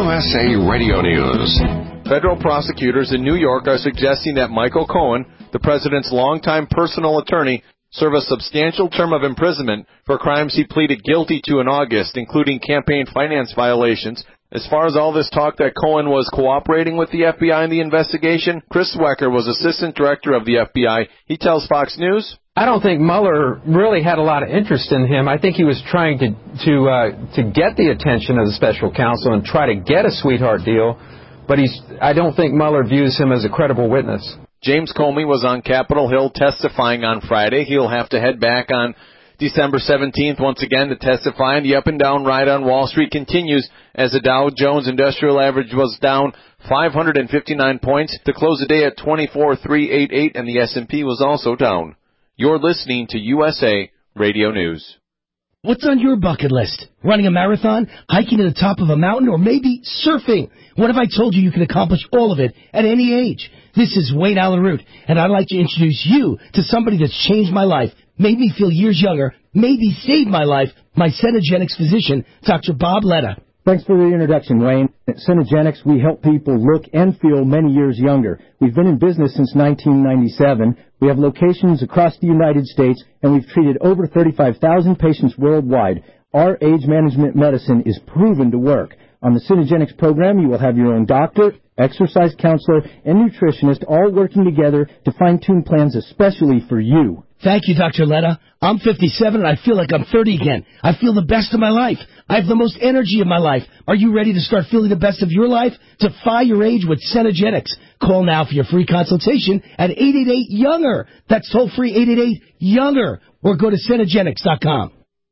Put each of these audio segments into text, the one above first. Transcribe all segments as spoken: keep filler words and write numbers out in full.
U S A Radio News. Federal prosecutors in New York are suggesting that Michael Cohen, the president's longtime personal attorney, serve a substantial term of imprisonment for crimes he pleaded guilty to in August, including campaign finance violations. As far as all this talk that Cohen was cooperating with the F B I in the investigation, Chris Wecker was assistant director of the F B I. He tells Fox News, I don't think Mueller really had a lot of interest in him. I think he was trying to to uh, to get the attention of the special counsel and try to get a sweetheart deal, but he's I don't think Mueller views him as a credible witness. James Comey was on Capitol Hill testifying on Friday. He'll have to head back on December seventeenth once again to testify, and the up-and-down ride on Wall Street continues as the Dow Jones Industrial Average was down five hundred fifty-nine points to close the day at twenty-four thousand three hundred eighty-eight, and the S and P was also down. You're listening to U S A Radio News. What's on your bucket list? Running a marathon, hiking to the top of a mountain, or maybe surfing? What if I told you you can accomplish all of it at any age? This is Wayne Allen Root, and I'd like to introduce you to somebody that's changed my life, made me feel years younger, maybe saved my life, my Cenegenics physician, Doctor Bob Letta. Thanks for the introduction, Wayne. At Cenegenics, we help people look and feel many years younger. We've been in business since nineteen ninety-seven. We have locations across the United States, and we've treated over thirty-five thousand patients worldwide. Our age management medicine is proven to work. On the Cenegenics program, you will have your own doctor, exercise counselor, and nutritionist all working together to fine-tune plans especially for you. Thank you, Doctor Letta. I'm fifty-seven and I feel like I'm thirty again. I feel the best of my life. I have the most energy of my life. Are you ready to start feeling the best of your life? Defy your age with Cenegenics. Call now for your free consultation at eight eight eight, younger. That's toll-free eight eight eight, younger. Or go to Cenegenics dot com.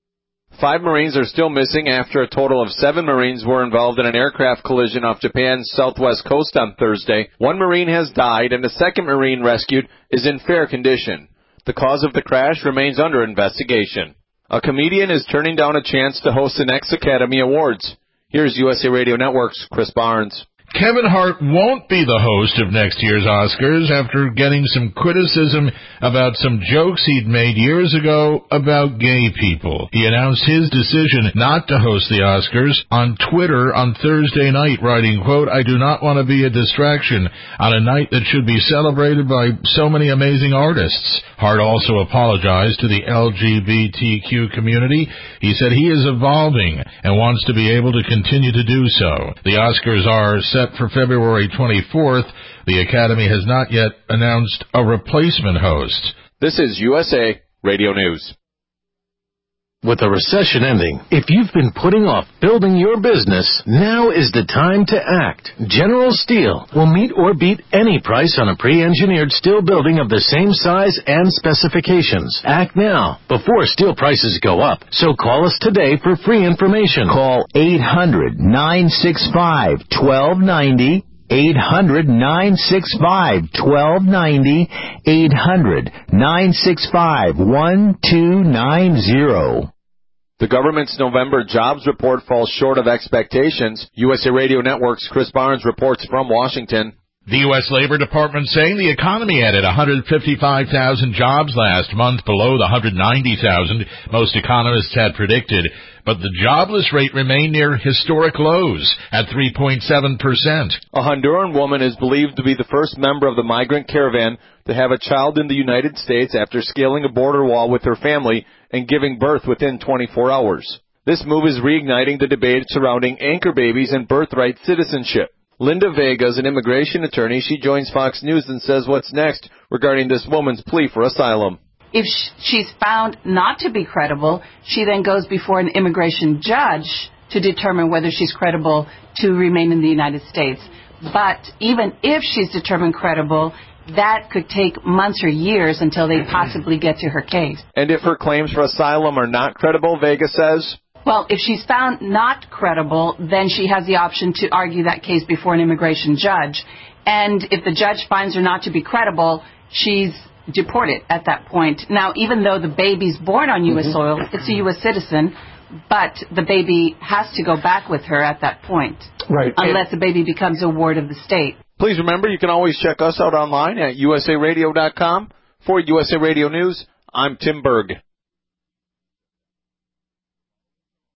Five Marines are still missing after a total of seven Marines were involved in an aircraft collision off Japan's southwest coast on Thursday. One Marine has died, and the second Marine rescued is in fair condition. The cause of the crash remains under investigation. A comedian is turning down a chance to host the next Academy Awards. Here's U S A Radio Network's Chris Barnes. Kevin Hart won't be the host of next year's Oscars after getting some criticism about some jokes he'd made years ago about gay people. He announced his decision not to host the Oscars on Twitter on Thursday night, writing, quote, I do not want to be a distraction on a night that should be celebrated by so many amazing artists. Hart also apologized to the L G B T Q community. He said he is evolving and wants to be able to continue to do so. The Oscars are set for February twenty-fourth. The Academy has not yet announced a replacement host. This is U S A Radio News. With the recession ending, if you've been putting off building your business, now is the time to act. General Steel will meet or beat any price on a pre-engineered steel building of the same size and specifications. Act now, before steel prices go up. So call us today for free information. Call eight hundred, nine six five, one two nine zero. eight hundred, nine six five, one two nine zero. eight hundred, nine six five, one two nine zero. The government's November jobs report falls short of expectations. U S A Radio Network's Chris Barnes reports from Washington. The U S Labor Department saying the economy added one hundred fifty-five thousand jobs last month, below the one hundred ninety thousand most economists had predicted. But the jobless rate remained near historic lows at three point seven percent. A Honduran woman is believed to be the first member of the migrant caravan to have a child in the United States after scaling a border wall with her family and giving birth within twenty-four hours. This move is reigniting the debate surrounding anchor babies and birthright citizenship. Linda Vega is an immigration attorney. She joins Fox News and says what's next regarding this woman's plea for asylum. If she's found not to be credible, she then goes before an immigration judge to determine whether she's credible to remain in the United States. But even if she's determined credible, that could take months or years until they possibly get to her case. And if her claims for asylum are not credible, Vega says? Well, if she's found not credible, then she has the option to argue that case before an immigration judge. And if the judge finds her not to be credible, she's deported at that point. Now, even though the baby's born on U S Mm-hmm. soil, it's a U S citizen, but the baby has to go back with her at that point. Right. Unless the baby becomes a ward of the state. Please remember, you can always check us out online at U S A radio dot com. For U S A Radio News, I'm Tim Berg.